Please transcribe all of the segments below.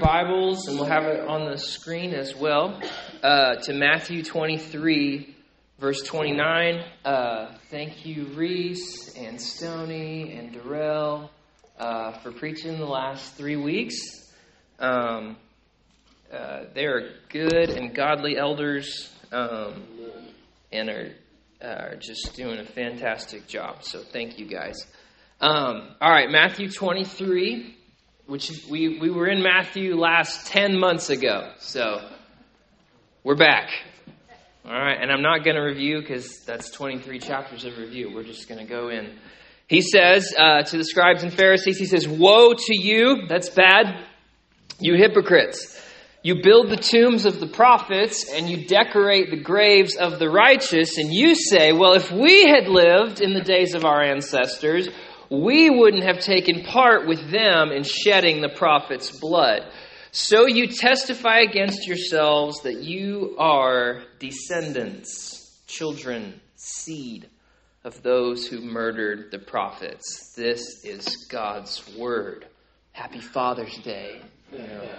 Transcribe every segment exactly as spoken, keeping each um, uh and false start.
Bibles, and we'll have it on the screen as well, uh, to Matthew twenty-three, verse twenty-nine. Uh, thank you, Reese and Stoney and Darrell, uh, for preaching the last three weeks. Um, uh, they are good and godly elders, um, and are, uh, are just doing a fantastic job. So thank you, guys. Um, all right, Matthew twenty-three. Which we, we were in Matthew last ten months ago. So we're back. All right. And I'm not going to review because that's twenty-three chapters of review. We're just going to go in. He says uh, to the scribes and Pharisees, he says, "Woe to you," that's bad, "you hypocrites. You build the tombs of the prophets and you decorate the graves of the righteous. And you say, well, if we had lived in the days of our ancestors, we wouldn't have taken part with them in shedding the prophet's blood. So you testify against yourselves that you are descendants, children, seed of those who murdered the prophets." This is God's word. Happy Father's Day. You know.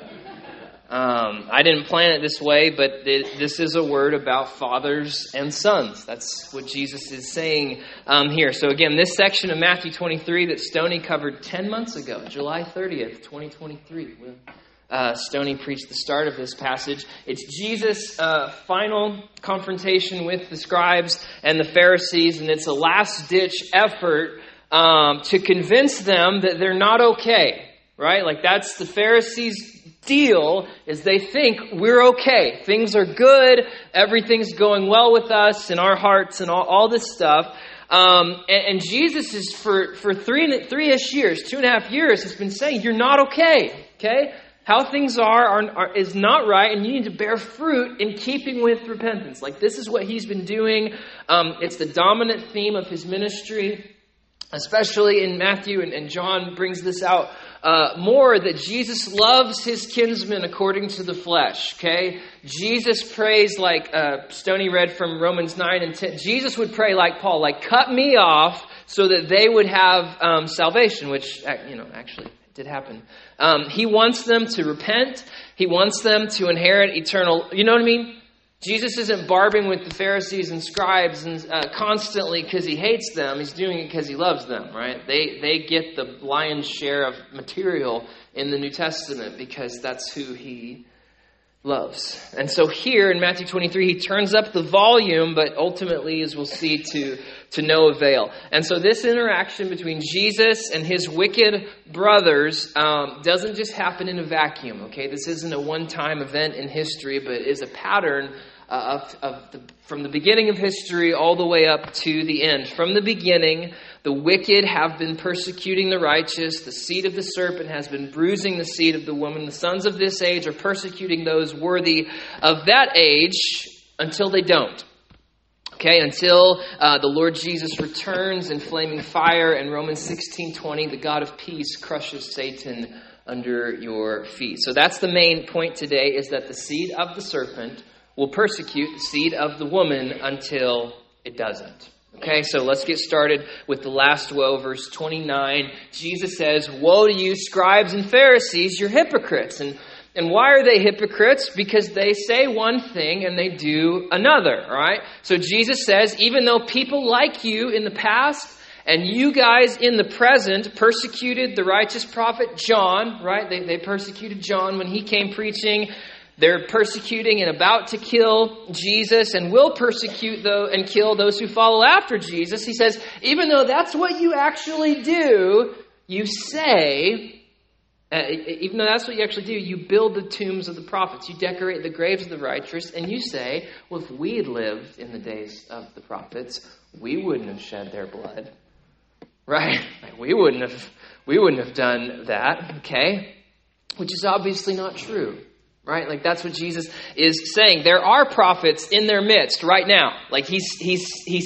Um, I didn't plan it this way, but th- this is a word about fathers and sons. That's what Jesus is saying um, here. So again, this section of Matthew twenty-three that Stoney covered ten months ago, July thirtieth, twenty twenty-three. Uh, Stoney preached the start of this passage. It's Jesus' uh, final confrontation with the scribes and the Pharisees, and it's a last-ditch effort um, to convince them that they're not okay. Right? Like that's the Pharisees' deal, is they think we're okay. Things are good. Everything's going well with us and our hearts and all, all this stuff. Um, and, and Jesus is for, for three, three-ish years, two and a half years, has been saying, you're not okay. Okay? How things are, are, are is not right, and you need to bear fruit in keeping with repentance. Like this is what he's been doing. Um, it's the dominant theme of his ministry, especially in Matthew, and, and John brings this out uh, more, that Jesus loves his kinsmen according to the flesh, okay? Jesus prays like, uh, Stoney read from Romans nine and ten. Jesus would pray like Paul, like, cut me off so that they would have um, salvation, which, you know, actually did happen. Um, he wants them to repent. He wants them to inherit eternal, you know what I mean? Jesus isn't barbing with the Pharisees and scribes and uh, constantly because he hates them. He's doing it because he loves them, right? They they get the lion's share of material in the New Testament because that's who he loves. And so here in Matthew twenty-three, he turns up the volume, but ultimately, as we'll see, to, to no avail. And so this interaction between Jesus and his wicked brothers um, doesn't just happen in a vacuum, okay? This isn't a one-time event in history, but is a pattern uh, of, of the, from the beginning of history all the way up to the end. From the beginning, the wicked have been persecuting the righteous. The seed of the serpent has been bruising the seed of the woman. The sons of this age are persecuting those worthy of that age until they don't. Okay, until uh, the Lord Jesus returns in flaming fire, and Romans sixteen twenty, the God of peace crushes Satan under your feet. So that's the main point today, is that the seed of the serpent will persecute the seed of the woman until it doesn't. Okay, so let's get started with the last woe, verse twenty-nine. Jesus says, "Woe to you, scribes and Pharisees, you're hypocrites." And And why are they hypocrites? Because they say one thing and they do another, all right? So Jesus says, even though people like you in the past and you guys in the present persecuted the righteous prophet John, right? They, they persecuted John when he came preaching. They're persecuting and about to kill Jesus and will persecute though and kill those who follow after Jesus. He says, even though that's what you actually do, you say... Uh, even though that's what you actually do, you build the tombs of the prophets. You decorate the graves of the righteous, and you say, well, if we had lived in the days of the prophets, we wouldn't have shed their blood. Right? Like, we wouldn't have we wouldn't have done that, okay? Which is obviously not true. Right? Like that's what Jesus is saying. There are prophets in their midst right now. Like he's he's he's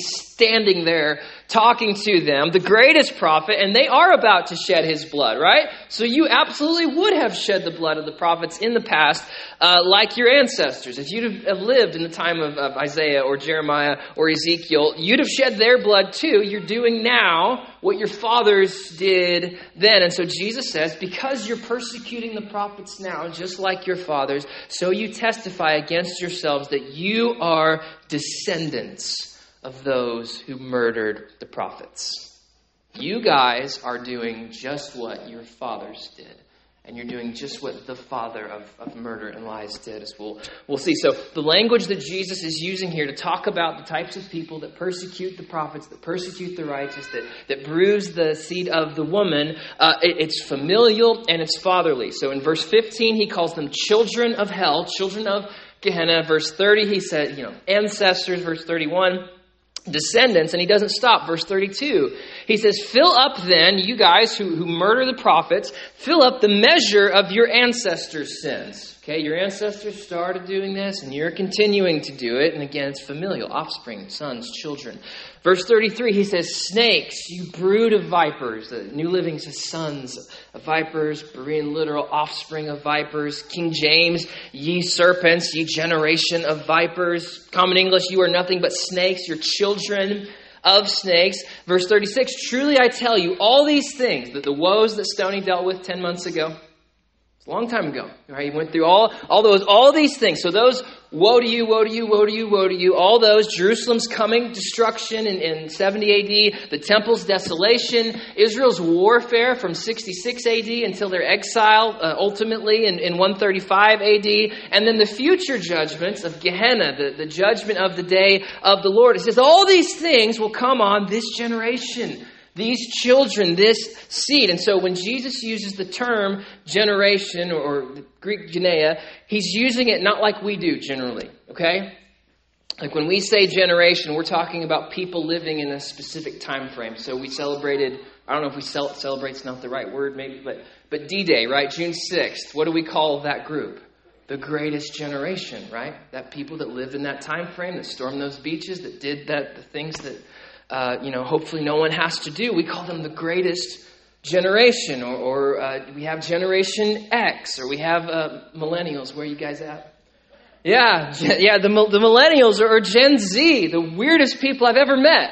standing there talking to them, the greatest prophet, and they are about to shed his blood, right? So you absolutely would have shed the blood of the prophets in the past, uh, like your ancestors. If you'd have lived in the time of, of Isaiah or Jeremiah or Ezekiel, you'd have shed their blood too. You're doing now what your fathers did then. And so Jesus says, because you're persecuting the prophets now, just like your fathers, so you testify against yourselves that you are descendants of those who murdered the prophets. You guys are doing just what your fathers did. And you're doing just what the father of, of murder and lies did, as we'll, we'll see. So the language that Jesus is using here to talk about the types of people that persecute the prophets, that persecute the righteous, that, that bruise the seed of the woman, uh, it, it's familial and it's fatherly. So in verse fifteen, he calls them children of hell, children of Gehenna. Verse thirty, he said, you know, ancestors. Verse thirty-one, descendants. And he doesn't stop. Verse thirty-two, he says, fill up then, you guys who, who murder the prophets, fill up the measure of your ancestors' sins. Okay, your ancestors started doing this and you're continuing to do it. And again, it's familial, offspring, sons, children. Verse thirty-three, he says, snakes, you brood of vipers. The New Living says sons of vipers, Berean literal offspring of vipers. King James, ye serpents, ye generation of vipers. Common English, you are nothing but snakes, your children of snakes. Verse thirty-six, truly I tell you, all these things, that the woes that Stoney dealt with ten months ago, it's a long time ago, right? He went through all, all those, all these things. So those, woe to you, woe to you, woe to you, woe to you, all those, Jerusalem's coming destruction in, in seventy A D, the temple's desolation, Israel's warfare from sixty-six A D until their exile, uh, ultimately in, in one thirty-five A D, and then the future judgments of Gehenna, the, the judgment of the day of the Lord. It says all these things will come on this generation. These children, this seed. And so when Jesus uses the term generation, or the Greek genea, he's using it not like we do generally, okay? Like when we say generation, we're talking about people living in a specific time frame. So we celebrated, I don't know if we cel- celebrate's not the right word maybe, but, but D-Day, right? June sixth. What do we call that group? The greatest generation, right? That people that lived in that time frame, that stormed those beaches, that did that, the things that Uh, you know, hopefully no one has to do. We call them the greatest generation, or, or uh, we have Generation X, or we have uh, millennials. Where are you guys at? Yeah, yeah, the the millennials, or, or Gen Z, the weirdest people I've ever met.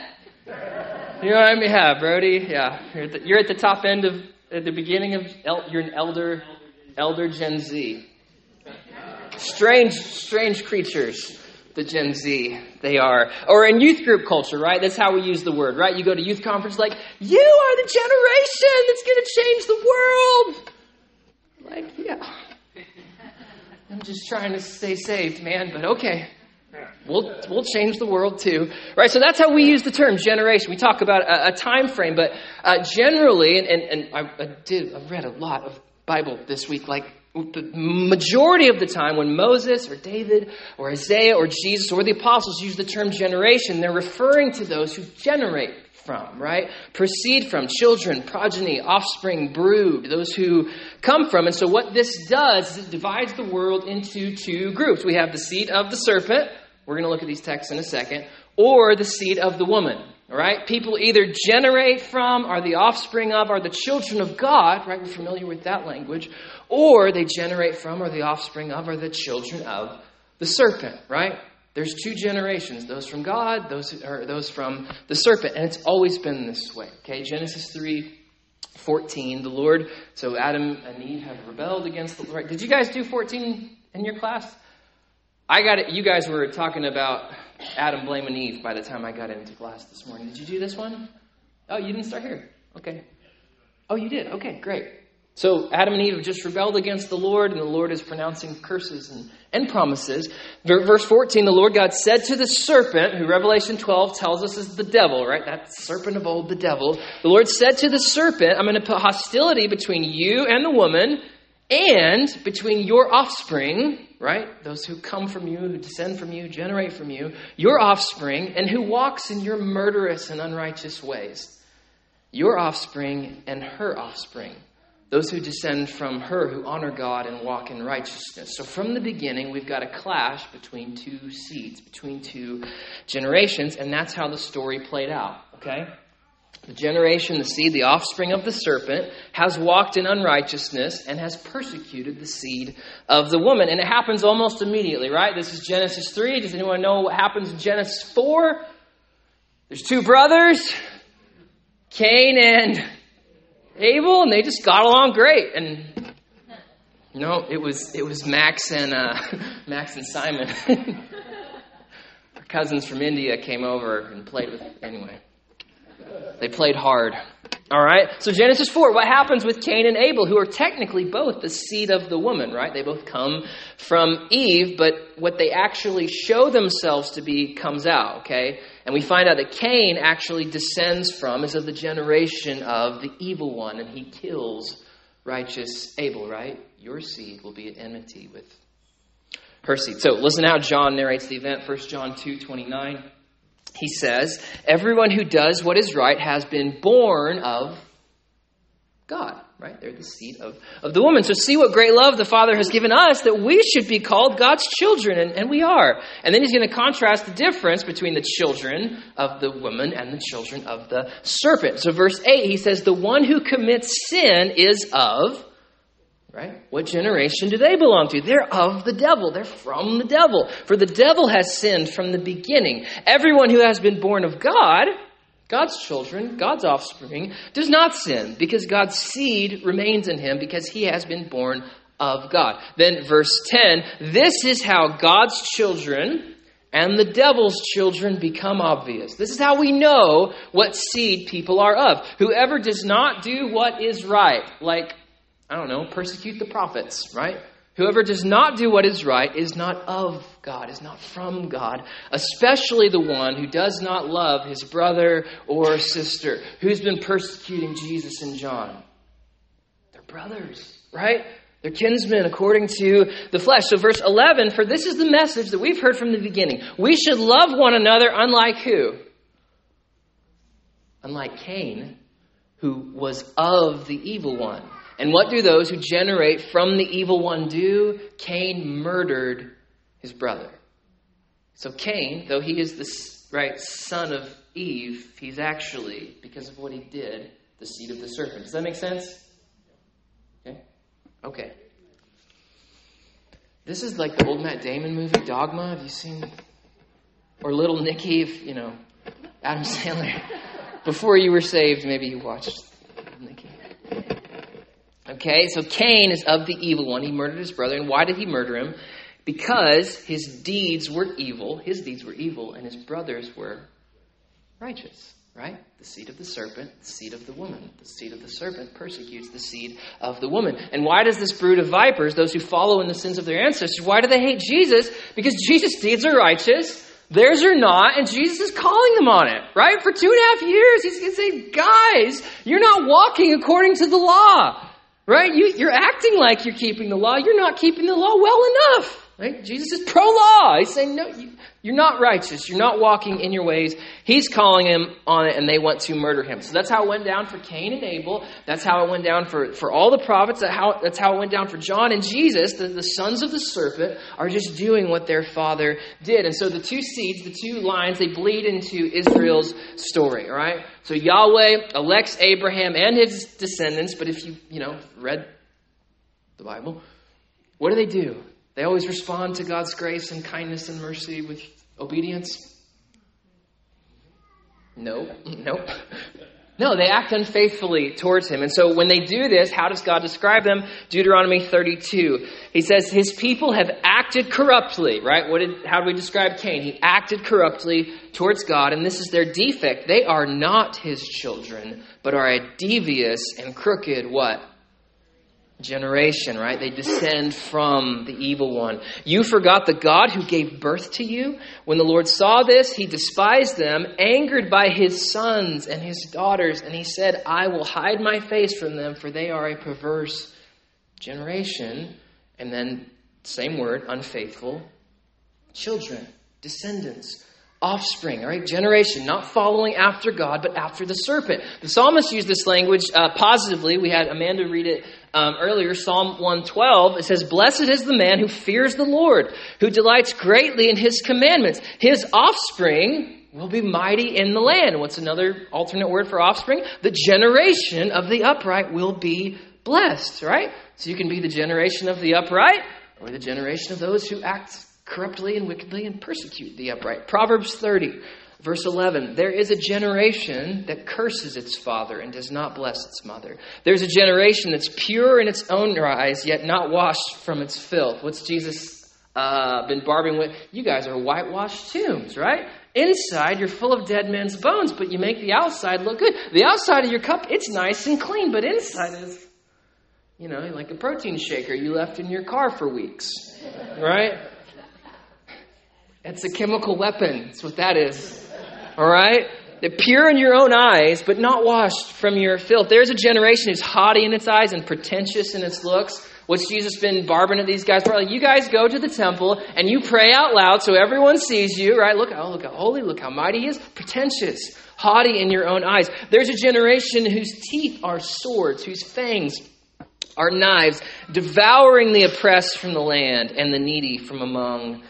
You know what I mean? Yeah, Brody. Yeah, you're at the, you're at the top end of, at the beginning of, el, you're an elder, elder Gen Z. Strange, strange creatures. The Gen Z, they are. Or in youth group culture, right? That's how we use the word, right? You go to youth conference like, you are the generation that's going to change the world. Like, yeah. I'm just trying to stay saved, man, but okay. We'll we'll change the world too. Right? So that's how we use the term generation. We talk about a, a time frame, but uh, generally, and, and, and I, I did, I read a lot of Bible this week, like, the majority of the time when Moses or David or Isaiah or Jesus or the apostles use the term generation, they're referring to those who generate from, right? Proceed from, children, progeny, offspring, brood, those who come from. And so what this does is it divides the world into two groups. We have the seed of the serpent. We're going to look at these texts in a second. Or the seed of the woman. All right, people either generate from, are the offspring of, are the children of God, right? We're familiar with that language. Or they generate from, or the offspring of, are the children of the serpent, right? There's two generations, those from God, those or those from the serpent. And it's always been this way, okay? Genesis three fourteen, the Lord, so Adam and Eve have rebelled against the Lord. Did you guys do fourteen in your class? I got it. You guys were talking about Adam blaming Eve by the time I got into class this morning. Did you do this one? Oh, you didn't start here. Okay. Oh, you did. Okay, great. So Adam and Eve have just rebelled against the Lord, and the Lord is pronouncing curses and, and promises. Verse fourteen, the Lord God said to the serpent, who Revelation twelve tells us is the devil, right? That serpent of old, the devil. The Lord said to the serpent, I'm going to put hostility between you and the woman, and between your offspring, right? Those who come from you, who descend from you, generate from you, your offspring, and who walks in your murderous and unrighteous ways. Your offspring and her offspring. those who descend from her, who honor God and walk in righteousness. So from the beginning, we've got a clash between two seeds, between two generations, and that's how the story played out, okay? The generation, the seed, the offspring of the serpent, has walked in unrighteousness and has persecuted the seed of the woman. And it happens almost immediately, right? This is Genesis three. Does anyone know what happens in Genesis four? There's two brothers, Cain and Abel, and they just got along great. And you know, it was it was Max and uh, Max and Simon. Our cousins from India came over and played with. Anyway, they played hard. All right. So Genesis four, what happens with Cain and Abel, who are technically both the seed of the woman, right? They both come from Eve, but what they actually show themselves to be comes out, okay? And we find out that Cain actually descends from, is of the generation of the evil one, and he kills righteous Abel, right? Your seed will be at enmity with her seed. So listen how John narrates the event. First John two twenty-nine. He says, everyone who does what is right has been born of God, right? They're the seed of, of the woman. So see what great love the Father has given us, that we should be called God's children, and, and we are. And then he's going to contrast the difference between the children of the woman and the children of the serpent. So verse eight, he says, the one who commits sin is of... Right? What generation do they belong to? They're of the devil. They're from the devil. For the devil has sinned from the beginning. Everyone who has been born of God, God's children, God's offspring, does not sin, because God's seed remains in him, because he has been born of God. Then verse ten, this is how God's children and the devil's children become obvious. This is how we know what seed people are of. Whoever does not do what is right, like I don't know, persecute the prophets, right? Whoever does not do what is right is not of God, is not from God, especially the one who does not love his brother or sister. Who's been persecuting Jesus and John? They're brothers, right? They're kinsmen according to the flesh. So verse eleven, for this is the message that we've heard from the beginning. We should love one another unlike who? Unlike Cain, who was of the evil one. And what do those who generate from the evil one do? Cain murdered his brother. So Cain, though he is the right son of Eve, he's actually, because of what he did, the seed of the serpent. Does that make sense? Okay. Okay. This is like the old Matt Damon movie, Dogma. Have you seen? Or Little Nicky, if, you know, Adam Sandler. Before you were saved, maybe you watched Little Nicky. Okay, so Cain is of the evil one. He murdered his brother. And why did he murder him? Because his deeds were evil. His deeds were evil, and his brothers were righteous, right? The seed of the serpent, the seed of the woman. The seed of the serpent persecutes the seed of the woman. And why does this brood of vipers, those who follow in the sins of their ancestors, why do they hate Jesus? Because Jesus' deeds are righteous, theirs are not, and Jesus is calling them on it, right? For two and a half years, he's going to say, guys, you're not walking according to the law. Right? You, you're acting like you're keeping the law. You're not keeping the law well enough. Right? Jesus is pro-law. He's saying, no, you, you're not righteous. You're not walking in your ways. He's calling him on it, and they want to murder him. So that's how it went down for Cain and Abel. That's how it went down for, for all the prophets. That's how, that's how it went down for John and Jesus. The, the sons of the serpent are just doing what their father did. And so the two seeds, the two lines, they bleed into Israel's story. All right? So Yahweh elects Abraham and his descendants. But if you, you know, read the Bible, what do they do? They always respond to God's grace and kindness and mercy with obedience? No, nope. No, they act unfaithfully towards him. And so when they do this, how does God describe them? Deuteronomy thirty-two. He says, his people have acted corruptly, right? What did, how do we describe Cain? He acted corruptly towards God, and this is their defect. They are not his children, but are a devious and crooked what? Generation, right? They descend from the evil one. You forgot the God who gave birth to you. When the Lord saw this, he despised them, angered by his sons and his daughters. And he said, I will hide my face from them, for they are a perverse generation. And then, same word, unfaithful children, descendants. Offspring, all right? Generation, not following after God, but after the serpent. The psalmist used this language uh, positively. We had Amanda read it Um, earlier, Psalm one twelve, it says, "Blessed is the man who fears the Lord, who delights greatly in his commandments. His offspring will be mighty in the land." What's another alternate word for offspring? The generation of the upright will be blessed, right? So you can be the generation of the upright or the generation of those who act corruptly and wickedly and persecute the upright. Proverbs thirty, verse eleven, "There is a generation that curses its father and does not bless its mother. There's a generation that's pure in its own eyes, yet not washed from its filth." What's Jesus uh, been barbing with? You guys are whitewashed tombs, right? Inside, you're full of dead men's bones, but you make the outside look good. The outside of your cup, it's nice and clean, but inside is, you know, like a protein shaker you left in your car for weeks, right? It's a chemical weapon. That's what that is. All right? They're pure in your own eyes, but not washed from your filth. There's a generation who's haughty in its eyes and pretentious in its looks. What's Jesus been barbering at these guys? Probably, you guys go to the temple and you pray out loud so everyone sees you, right? Look, oh, look how holy, look how mighty he is. Pretentious, haughty in your own eyes. There's a generation whose teeth are swords, whose fangs are knives, devouring the oppressed from the land and the needy from among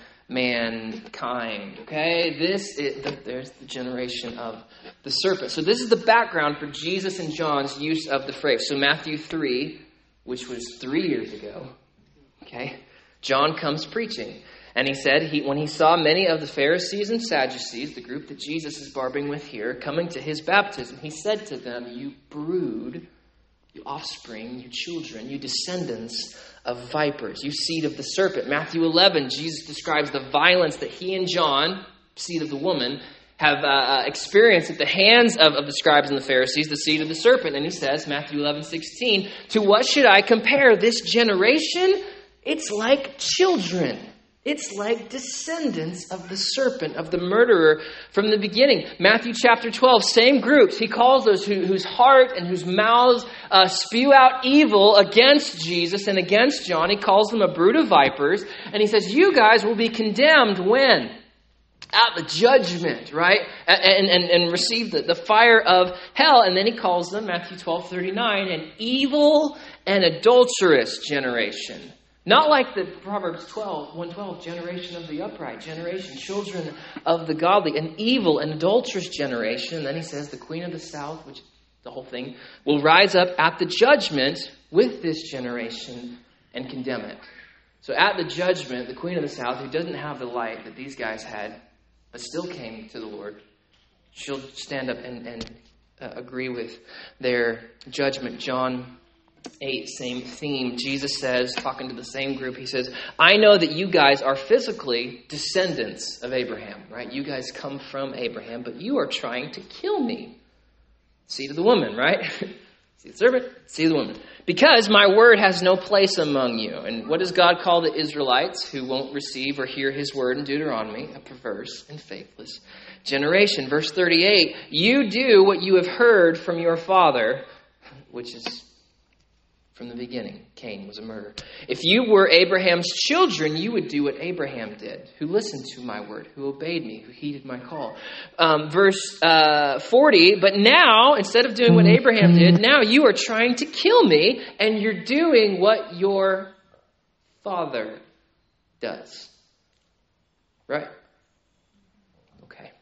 mankind. Okay, this is the, there's the generation of the serpent. So this is the background for Jesus and John's use of the phrase. So Matthew three, which was three years ago, okay, John comes preaching, and he said he when he saw many of the Pharisees and Sadducees, the group that Jesus is barbing with here, coming to his baptism, he said to them, "You brood, you offspring, you children, you descendants of vipers, you seed of the serpent." Matthew eleven, Jesus describes the violence that he and John, seed of the woman, have uh, experienced at the hands of, of the scribes and the Pharisees, the seed of the serpent. And he says, Matthew eleven sixteen, "To what should I compare this generation? It's like children. It's like descendants of the serpent, of the murderer from the beginning." Matthew chapter twelve, same groups. He calls those who, whose heart and whose mouths uh, spew out evil against Jesus and against John. He calls them a brood of vipers. And he says, you guys will be condemned when? At the judgment, right? And, and, and receive the, the fire of hell. And then he calls them, Matthew twelve thirty-nine, an evil and adulterous generation. Not like the Proverbs twelve, one twelve, generation of the upright, generation, children of the godly, an evil and adulterous generation. And then he says the queen of the south, which the whole thing, will rise up at the judgment with this generation and condemn it. So at the judgment, the queen of the south, who doesn't have the light that these guys had, but still came to the Lord, she'll stand up and, and uh, agree with their judgment. John eight, same theme. Jesus says, talking to the same group, he says, "I know that you guys are physically descendants of Abraham," right? You guys come from Abraham, but you are trying to kill me. Seed of the woman, right? Seed of the serpent, seed of the woman. "Because my word has no place among you." And what does God call the Israelites who won't receive or hear his word in Deuteronomy? A perverse and faithless generation. Verse thirty-eight, "You do what you have heard from your father," which is from the beginning. Cain was a murderer. "If you were Abraham's children, you would do what Abraham did, who listened to my word, who obeyed me, who heeded my call." Um, verse uh, forty, "But now, instead of doing what Abraham did, now you are trying to kill me, and you're doing what your father does." Right? Okay.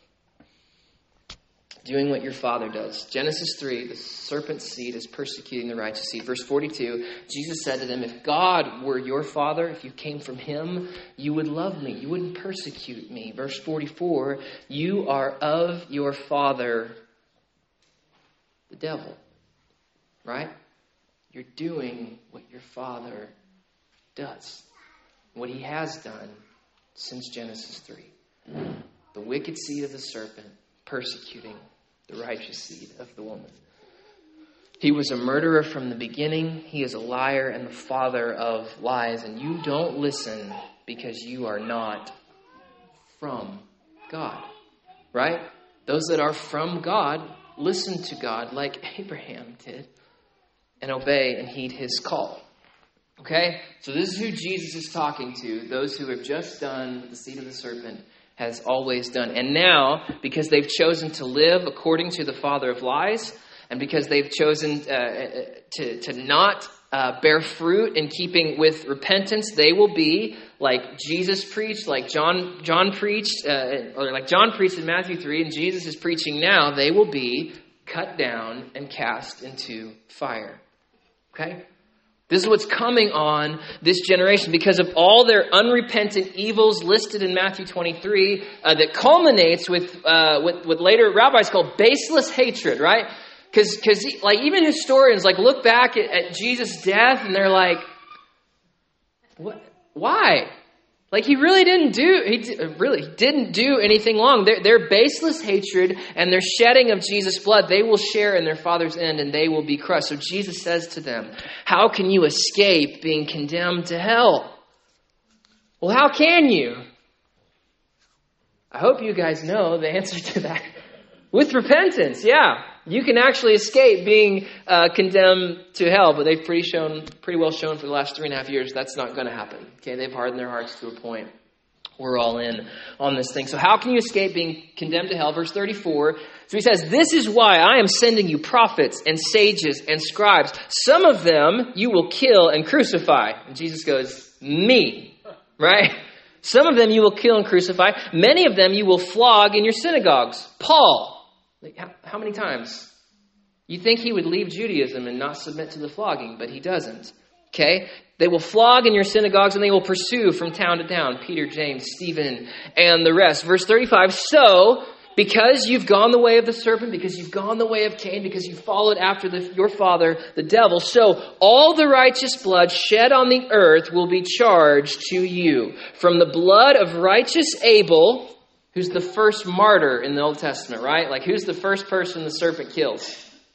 Doing what your father does. Genesis three, the serpent's seed is persecuting the righteous seed. Verse forty-two, Jesus said to them, "If God were your father, if you came from him, you would love me. You wouldn't persecute me." Verse forty-four, "You are of your father, the devil." Right? You're doing what your father does. What he has done since Genesis three. The wicked seed of the serpent persecuting the righteous seed of the woman. He was a murderer from the beginning. He is a liar and the father of lies. And you don't listen because you are not from God. Right? Those that are from God listen to God like Abraham did and obey and heed his call. Okay? So this is who Jesus is talking to. Those who have just done the seed of the serpent has always done. And now, because they've chosen to live according to the father of lies, and because they've chosen uh, to, to not uh, bear fruit in keeping with repentance, they will be like Jesus preached, like John John preached, uh, or like John preached in Matthew three, and Jesus is preaching now. They will be cut down and cast into fire. Okay? This is what's coming on this generation because of all their unrepentant evils listed in Matthew twenty-three uh, that culminates with uh, what, what later rabbis call baseless hatred, right? Because because like even historians like look back at, at Jesus' death and they're like, what? Why? Like he really didn't do he really didn't do anything wrong. Their, their baseless hatred and their shedding of Jesus' blood, they will share in their Father's end and they will be crushed. So Jesus says to them, how can you escape being condemned to hell? Well, how can you? I hope you guys know the answer to that. With repentance, yeah. You can actually escape being uh, condemned to hell, but they've pretty shown, pretty well shown for the last three and a half years that's not going to happen. Okay, they've hardened their hearts to a point. We're all in on this thing. So how can you escape being condemned to hell? Verse thirty-four. So he says, this is why I am sending you prophets and sages and scribes. Some of them you will kill and crucify. And Jesus goes, me, right? Some of them you will kill and crucify. Many of them you will flog in your synagogues. Paul. Like, how, how many times? You think he would leave Judaism and not submit to the flogging, but he doesn't. Okay? They will flog in your synagogues and they will pursue from town to town. Peter, James, Stephen, and the rest. Verse thirty-five. So, because you've gone the way of the serpent, because you've gone the way of Cain, because you followed after the, your father, the devil, so all the righteous blood shed on the earth will be charged to you. From the blood of righteous Abel, who's the first martyr in the Old Testament, right? Like, who's the first person the serpent kills?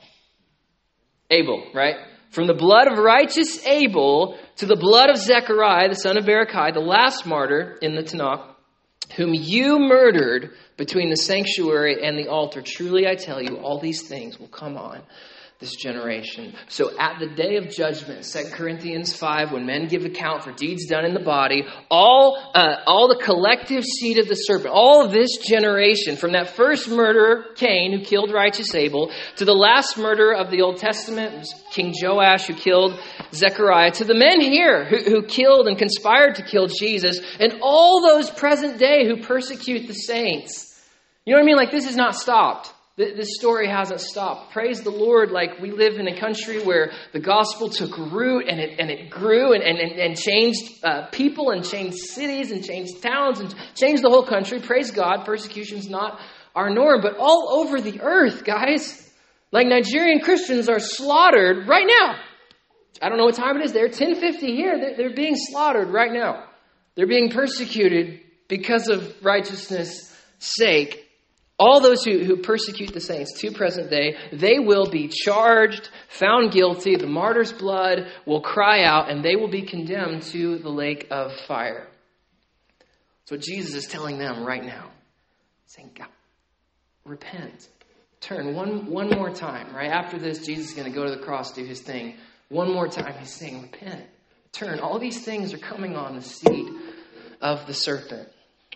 Abel, right? From the blood of righteous Abel to the blood of Zechariah, the son of Berechiah, the last martyr in the Tanakh, whom you murdered between the sanctuary and the altar. Truly, I tell you, all these things will come on this generation. So at the day of judgment, Second Corinthians five, when men give account for deeds done in the body, all uh, all the collective seed of the serpent, all of this generation, from that first murderer, Cain, who killed righteous Abel, to the last murderer of the Old Testament, was King Joash, who killed Zechariah, to the men here who, who killed and conspired to kill Jesus, and all those present day who persecute the saints. You know what I mean? Like, this is not stopped. This story hasn't stopped. Praise the Lord. Like, we live in a country where the gospel took root and it and it grew and, and, and changed uh, people and changed cities and changed towns and changed the whole country. Praise God. Persecution's not our norm. But all over the earth, guys, like Nigerian Christians are slaughtered right now. I don't know what time it is there. ten fifty here. They're, they're being slaughtered right now. They're being persecuted because of righteousness' sake. All those who, who persecute the saints to present day, they will be charged, found guilty. The martyr's blood will cry out, and they will be condemned to the lake of fire. That's what Jesus is telling them right now. Saying, God, repent. Turn one, one more time. Right after this, Jesus is going to go to the cross, do his thing. One more time, he's saying, repent. Turn. All these things are coming on the seed of the serpent.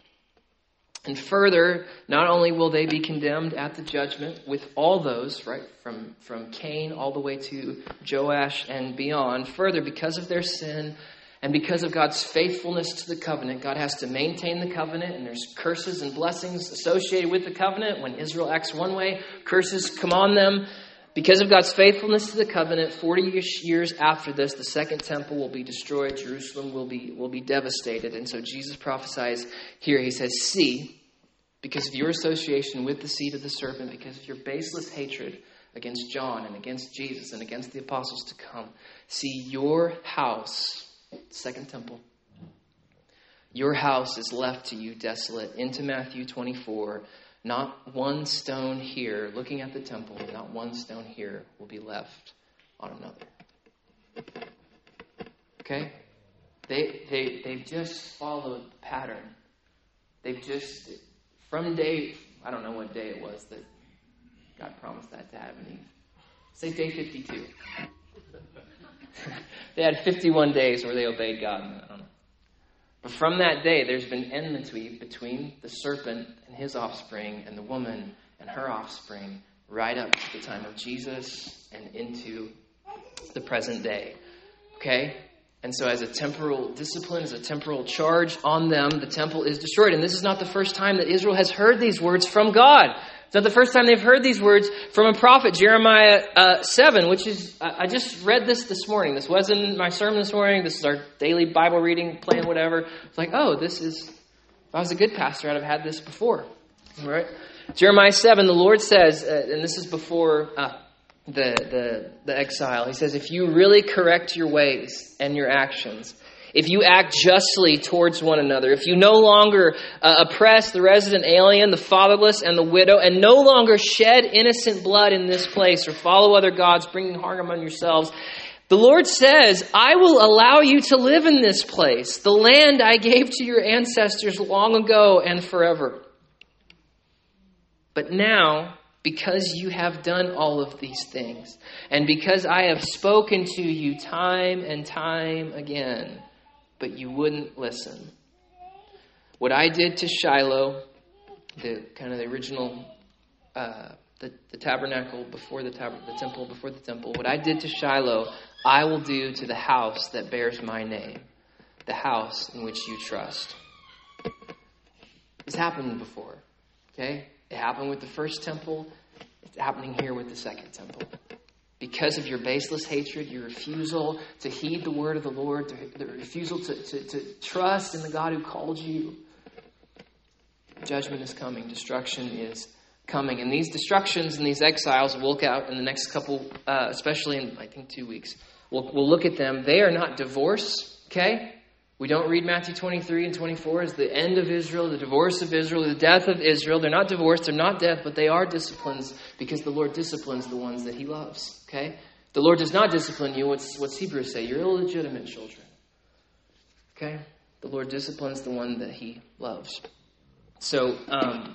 And further, not only will they be condemned at the judgment with all those, right, from, from Cain all the way to Joash and beyond, further, because of their sin and because of God's faithfulness to the covenant, God has to maintain the covenant, and there's curses and blessings associated with the covenant. When Israel acts one way, curses come on them. Because of God's faithfulness to the covenant, forty years after this, the second temple will be destroyed. Jerusalem will be will be devastated. And so Jesus prophesies here. He says, see, because of your association with the seed of the serpent, because of your baseless hatred against John and against Jesus and against the apostles to come, see, your house, second temple, your house is left to you desolate. Into Matthew twenty-four. Not one stone here, looking at the temple, not one stone here will be left on another. Okay? They, they, they've just followed the pattern. They've just, from day, I don't know what day it was that God promised that to Adam and Eve. Say day fifty-two. They had fifty-one days where they obeyed God. I don't know. But from that day, there's been enmity between the serpent and his offspring and the woman and her offspring right up to the time of Jesus and into the present day. Okay? And so as a temporal discipline, as a temporal charge on them, the temple is destroyed. And this is not the first time that Israel has heard these words from God. It's not the first time they've heard these words from a prophet, Jeremiah uh, seven, which is, I just read this this morning. This wasn't my sermon this morning. This is our daily Bible reading plan, whatever. It's like, oh, this is, if I was a good pastor, I'd have had this before. All right? Jeremiah seven, the Lord says, uh, and this is before uh, the, the, the exile. He says, if you really correct your ways and your actions, if you act justly towards one another, if you no longer uh, oppress the resident alien, the fatherless, and the widow, and no longer shed innocent blood in this place or follow other gods, bringing harm on yourselves, the Lord says, I will allow you to live in this place, the land I gave to your ancestors long ago and forever. But now, because you have done all of these things, and because I have spoken to you time and time again, but you wouldn't listen. What I did to Shiloh, the kind of the original, uh, the, the tabernacle before the, tab- the temple, before the temple, what I did to Shiloh, I will do to the house that bears my name, the house in which you trust. It's happened before, okay? It happened with the first temple. It's happening here with the second temple. Because of your baseless hatred, your refusal to heed the word of the Lord, to, the refusal to, to, to trust in the God who called you, judgment is coming. Destruction is coming. And these destructions and these exiles will look out in the next couple, uh, especially in, I think, two weeks. We'll, we'll look at them. They are not divorce, okay? We don't read Matthew twenty-three and twenty-four as the end of Israel, the divorce of Israel, the death of Israel. They're not divorced, they're not death, but they are disciplines because the Lord disciplines the ones that he loves. Okay? The Lord does not discipline you. What's, what's Hebrews say? You're illegitimate children. Okay? The Lord disciplines the one that he loves. So, um,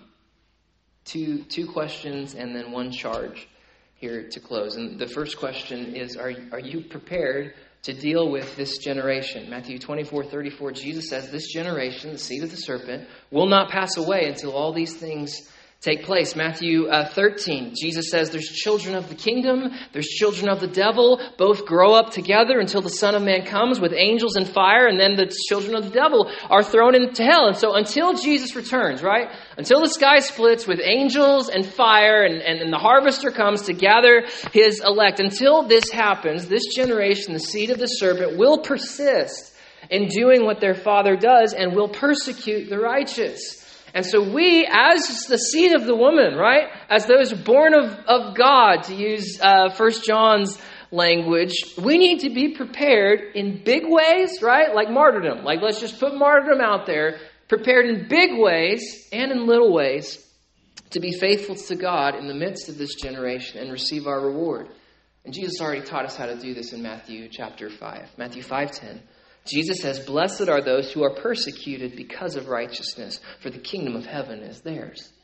two two questions and then one charge here to close. And the first question is, are, are you prepared to deal with this generation? Matthew twenty-four thirty-four, Jesus says, this generation, the seed of the serpent, will not pass away until all these things take place. Matthew uh, thirteen, Jesus says there's children of the kingdom, there's children of the devil, both grow up together until the Son of Man comes with angels and fire, and then the children of the devil are thrown into hell. And so until Jesus returns, right? Until the sky splits with angels and fire and, and, and the harvester comes to gather his elect, until this happens, this generation, the seed of the serpent, will persist in doing what their father does and will persecute the righteous. And so we, as the seed of the woman, right, as those born of, of God, to use uh, First John's language, we need to be prepared in big ways, right, like martyrdom. Like, let's just put martyrdom out there, prepared in big ways and in little ways to be faithful to God in the midst of this generation and receive our reward. And Jesus already taught us how to do this in Matthew chapter five, Matthew five ten. Jesus says, blessed are those who are persecuted because of righteousness, for the kingdom of heaven is theirs.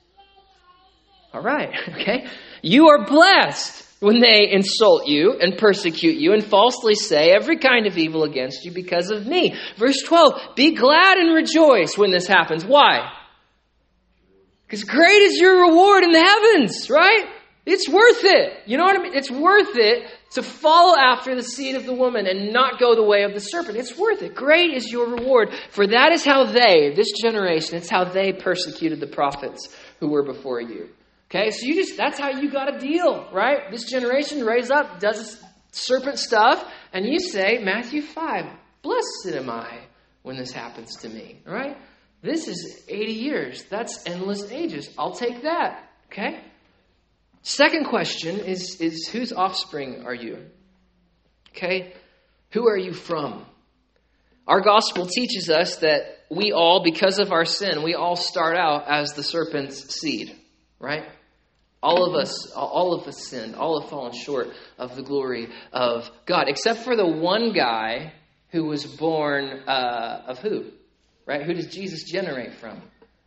All right, okay? You are blessed when they insult you and persecute you and falsely say every kind of evil against you because of me. Verse twelve, be glad and rejoice when this happens. Why? Because great is your reward in the heavens, right? It's worth it. You know what I mean? It's worth it to follow after the seed of the woman and not go the way of the serpent. It's worth it. Great is your reward. For that is how they, this generation, it's how they persecuted the prophets who were before you. Okay, so you just, that's how you got to deal, right? This generation raised up, does serpent stuff, and you say, Matthew five, blessed am I when this happens to me, right? This is eighty years. That's endless ages. I'll take that, okay? Second question is, is whose offspring are you? Okay? Who are you from? Our gospel teaches us that we all, because of our sin, we all start out as the serpent's seed, right? All of us, all of us sinned. All have fallen short of the glory of God, except for the one guy who was born uh, of who? Right? Who does Jesus generate from?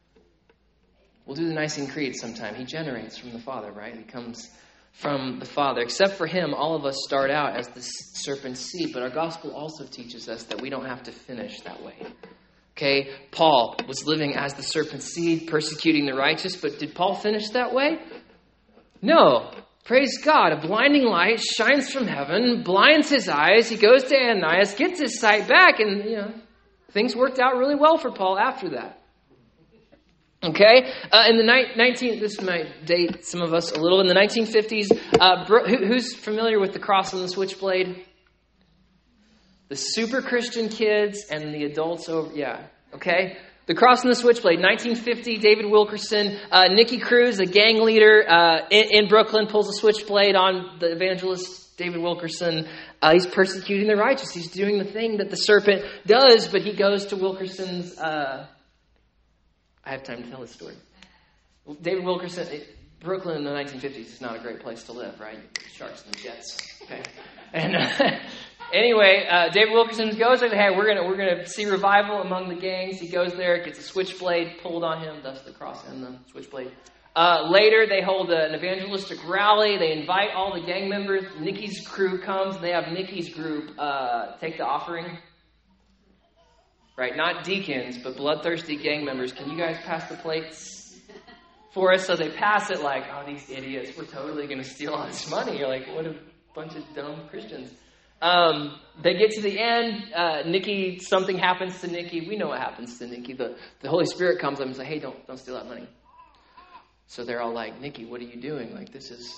We'll do the Nicene Creed sometime. He generates from the Father, right? He comes from the Father. Except for him, all of us start out as the serpent's seed. But our gospel also teaches us that we don't have to finish that way. Okay? Paul was living as the serpent's seed, persecuting the righteous. But did Paul finish that way? No. Praise God. A blinding light shines from heaven, blinds his eyes. He goes to Ananias, gets his sight back, and, you know, things worked out really well for Paul after that. Okay? Uh, in the ni- nineteen, this might date some of us a little. In the nineteen fifties, uh, bro, who, who's familiar with the cross and the switchblade? The super Christian kids and the adults over, yeah. Okay? The Cross and the Switchblade, nineteen fifty, David Wilkerson, uh, Nicky Cruz, a gang leader uh, in, in Brooklyn, pulls a switchblade on the evangelist David Wilkerson. Uh, he's persecuting the righteous. He's doing the thing that the serpent does, but he goes to Wilkerson's... Uh, I have time to tell this story. David Wilkerson, Brooklyn in the nineteen fifties is not a great place to live, right? Sharks and jets, okay? And... Uh, Anyway, uh, David Wilkerson goes like, hey, we're gonna we're gonna see revival among the gangs. He goes there, gets a switchblade pulled on him, thus the cross and the switchblade. Uh, later, they hold a, an evangelistic rally. They invite all the gang members. Nicky's crew comes. And they have Nicky's group uh, take the offering. Right, not deacons, but bloodthirsty gang members. Can you guys pass the plates for us? So they pass it like, oh, these idiots, we're totally going to steal all this money. You're like, what a bunch of dumb Christians. Um, they get to the end. Uh, Nicky, something happens to Nicky. We know what happens to Nicky. The, the Holy Spirit comes up and says, hey, don't, don't steal that money. So they're all like, Nicky, what are you doing? Like, this is,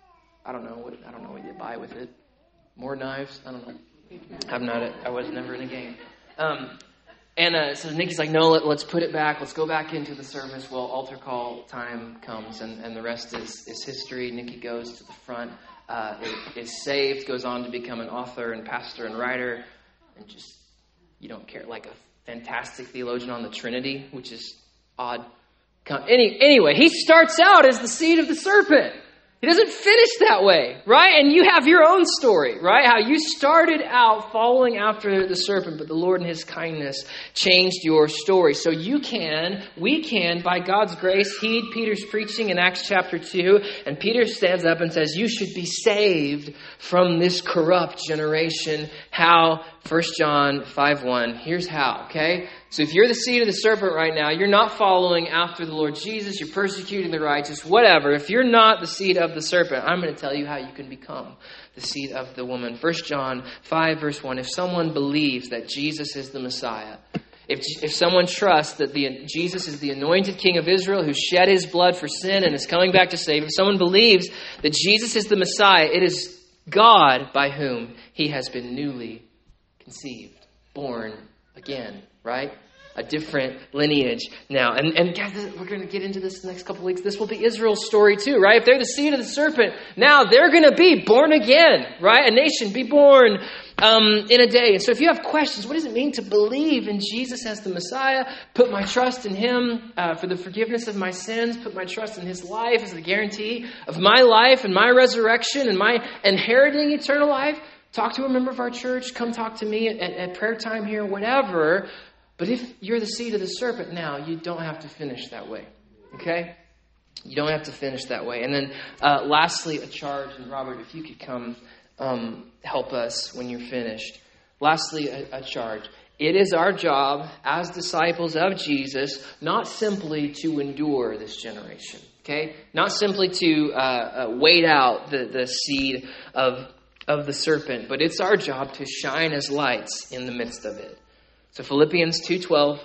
I don't know what, I don't know what you buy with it. More knives? I don't know. I'm not, a, I was never in a game. Um, and, uh, so Nicky's like, no, let, let's put it back. Let's go back into the service. Well, altar call time comes and, and the rest is, is history. Nicky goes to the front. Uh, is saved, goes on to become an author and pastor and writer, and just, you don't care, like a fantastic theologian on the Trinity, which is odd. Any, anyway, he starts out as the seed of the serpent. He doesn't finish that way, right? And you have your own story, right? How you started out following after the serpent, but the Lord in his kindness changed your story. So you can, we can, by God's grace, heed Peter's preaching in Acts chapter two. And Peter stands up and says, you should be saved from this corrupt generation. How? First John five one. Here's how, okay? So if you're the seed of the serpent right now, you're not following after the Lord Jesus, you're persecuting the righteous, whatever. If you're not the seed of the serpent, I'm going to tell you how you can become the seed of the woman. First John five verse one. If someone believes that Jesus is the Messiah, if, if someone trusts that the, Jesus is the anointed King of Israel who shed his blood for sin and is coming back to save, if someone believes that Jesus is the Messiah, it is God by whom he has been newly conceived, born again. Right? A different lineage now. And, and guys, we're going to get into this the next couple of weeks. This will be Israel's story too, right? If they're the seed of the serpent, now they're going to be born again, right? A nation, be born um, in a day. And so if you have questions, what does it mean to believe in Jesus as the Messiah? Put my trust in him uh, for the forgiveness of my sins. Put my trust in his life as the guarantee of my life and my resurrection and my inheriting eternal life. Talk to a member of our church. Come talk to me at, at prayer time here, whatever. But if you're the seed of the serpent now, you don't have to finish that way. Okay? You don't have to finish that way. And then uh, lastly, a charge. And Robert, if you could come um, help us when you're finished. Lastly, a, a charge. It is our job as disciples of Jesus not simply to endure this generation. Okay? Not simply to uh, uh, wait out the, the seed of, of the serpent. But it's our job to shine as lights in the midst of it. So Philippians two twelve,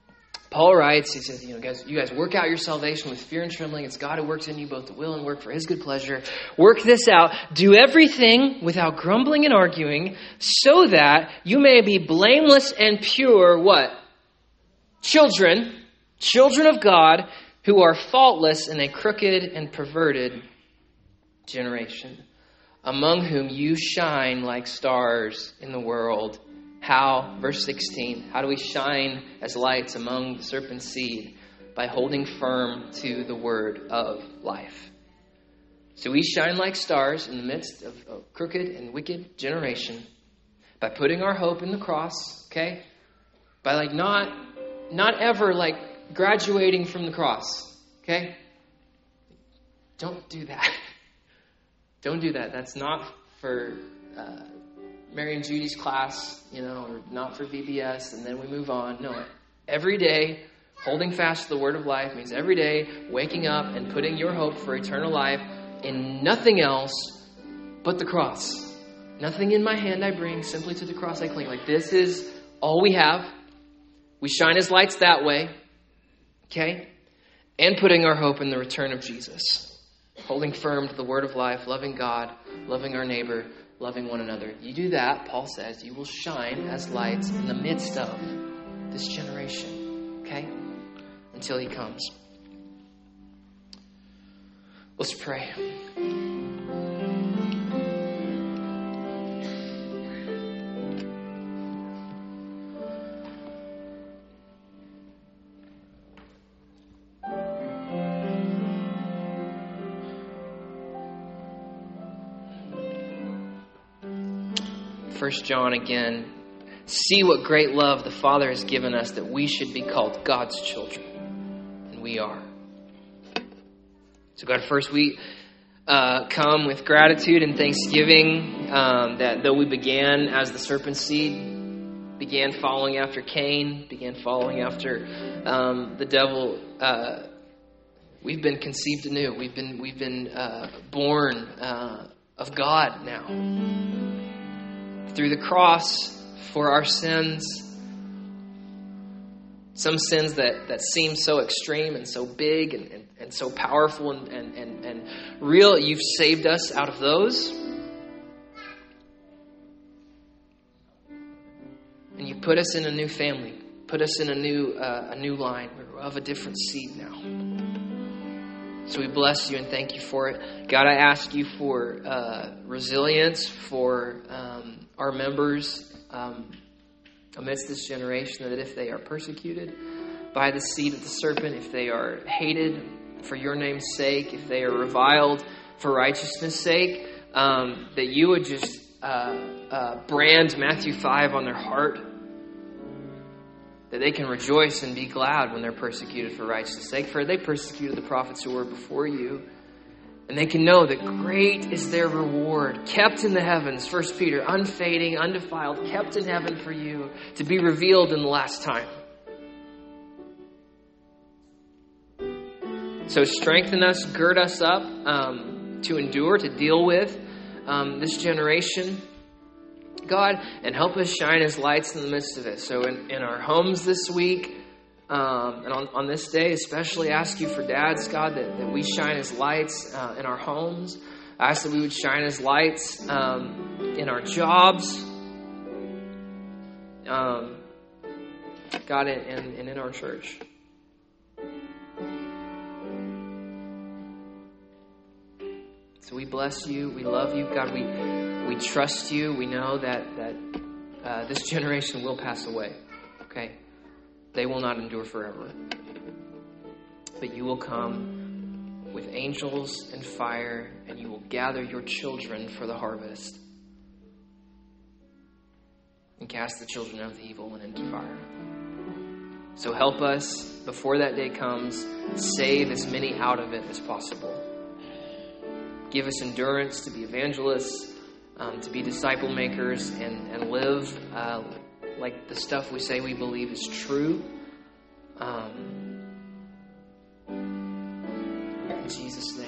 Paul writes, he says, you know, guys, you guys work out your salvation with fear and trembling. It's God who works in you both to will and work for his good pleasure. Work this out. Do everything without grumbling and arguing so that you may be blameless and pure, what? Children, children of God who are faultless in a crooked and perverted generation, among whom you shine like stars in the world. How? Verse sixteen. How do we shine as lights among the serpent's seed? By holding firm to the word of life. So we shine like stars in the midst of a crooked and wicked generation by putting our hope in the cross, okay? By like not, not ever like graduating from the cross, okay? Don't do that. Don't do that. That's not for... Uh, Mary and Judy's class, you know, or not for V B S, and then we move on. No, every day, holding fast to the word of life means every day waking up and putting your hope for eternal life in nothing else but the cross. Nothing in my hand I bring, simply to the cross I cling. Like, this is all we have. We shine as lights that way. Okay? And putting our hope in the return of Jesus. Holding firm to the word of life, loving God, loving our neighbor, loving one another. You do that, Paul says, you will shine as lights in the midst of this generation. Okay? Until he comes. Let's pray. First John again. See what great love the Father has given us that we should be called God's children. And we are. So God, first we uh, come with gratitude and thanksgiving um, that though we began as the serpent seed, began following after Cain, began following after um, the devil, uh, we've been conceived anew. We've been, we've been uh, born uh, of God now. Through the cross for our sins. Some sins that, that seem so extreme and so big and, and, and so powerful and, and, and, and real. You've saved us out of those. And you put us in a new family. Put us in a new uh, a new line. We're of a different seed now. So we bless you and thank you for it. God, I ask you for uh, resilience for um, our members um, amidst this generation, that if they are persecuted by the seed of the serpent, if they are hated for your name's sake, if they are reviled for righteousness' sake, um, that you would just uh, uh, brand Matthew five on their heart, that they can rejoice and be glad when they're persecuted for righteousness' sake. For they persecuted the prophets who were before you. And they can know that great is their reward, kept in the heavens, First Peter, unfading, undefiled, kept in heaven for you, to be revealed in the last time. So strengthen us, gird us up um, to endure, to deal with um, this generation, God, and help us shine as lights in the midst of it. So in, in our homes this week, Um, and on, on this day, especially ask you for dads, God, that, that we shine as lights uh, in our homes. I ask that we would shine as lights um, in our jobs. Um, God, and, and, and in our church. So we bless you. We love you. God, we we trust you. We know that, that uh, this generation will pass away. Okay? They will not endure forever. But you will come with angels and fire, and you will gather your children for the harvest and cast the children of the evil one into fire. So help us, before that day comes, save as many out of it as possible. Give us endurance to be evangelists, um, to be disciple makers, and, and live uh, like the stuff we say we believe is true. Um, in Jesus' name.